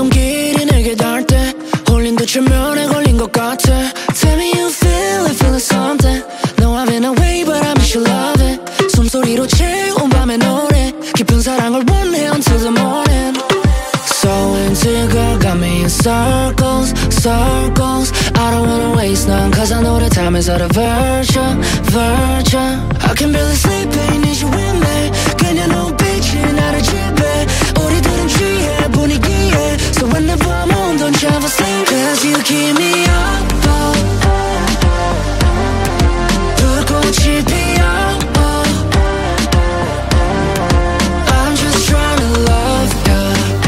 손길이 내게 닿을 때 홀린 듯 최면에 걸린 것 같아. Tell me you feel it, feeling something. No, I've been away but I miss your loving. 숨소리로 채운 밤의 노래 깊은 사랑을 원해 until the morning. So into you girl, got me in circles, circles. I don't wanna waste none cause I know the time is out of virtue, virtue. I can barely sleep, ain't need you with me. 그냥 눈빛이 나를 지배. 우리들은 취해 분위기에. So whenever I'm home, don't you ever sleep. Cause you keep me up, 불꽃이 피어. I'm just trying to love you.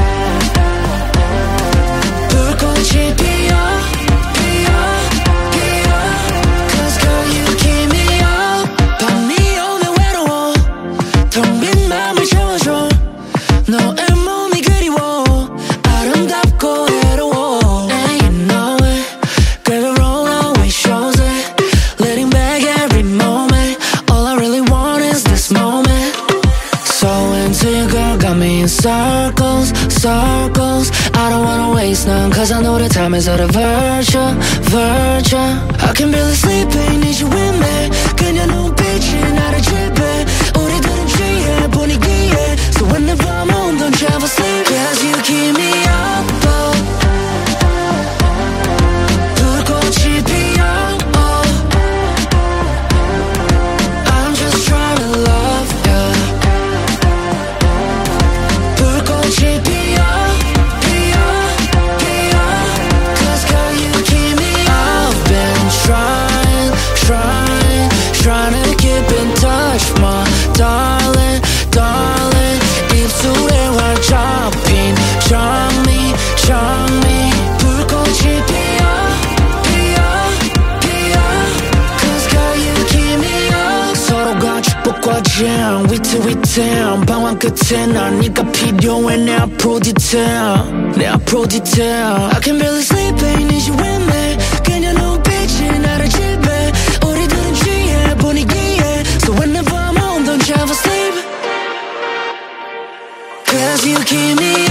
불꽃이 피어, 피어, 피어. Cause girl you keep me up. 밤이 오면 외로워. 텅 빈 맘을 채워줘. 너의 몸이 그리워. 아름답고 외로워. And you know it. Girl, the roll always shows it. Letting back every moment. All I really want is this moment. So into you girl, got me in circles, circles. I don't wanna waste none cause I know the time is out of virtue, virtue. I can barely sleep, ain't need you with me. 그냥 눈빛이 나를 지배. 우리들은 취해 분위기에. So whenever I'm home, don't you ever sleep. Cause you keep me up, 불꽃이 피어. I'm just trying to love you. 불꽃이 피어, 피어, 피어. Cause girl you keep me up. I've been trying, trying, trying to keep in touch my darling, darling. 입술에 활 잡힌 장미, 장미. 불꽃이 피어, 피어, 피어. Cause girl you keep me up. 서로가 축복과 재앙 위태위태한 방황 끝에 난 네가 필요해. 내 앞으로 디테일, 내 앞으로 디테일. I can barely sleep, ain't need you with me. 그냥 눈빛이 나를 지배. 우리들은 취해 분위기에. So whenever I'm home, don't you ever sleep. Cause you keep me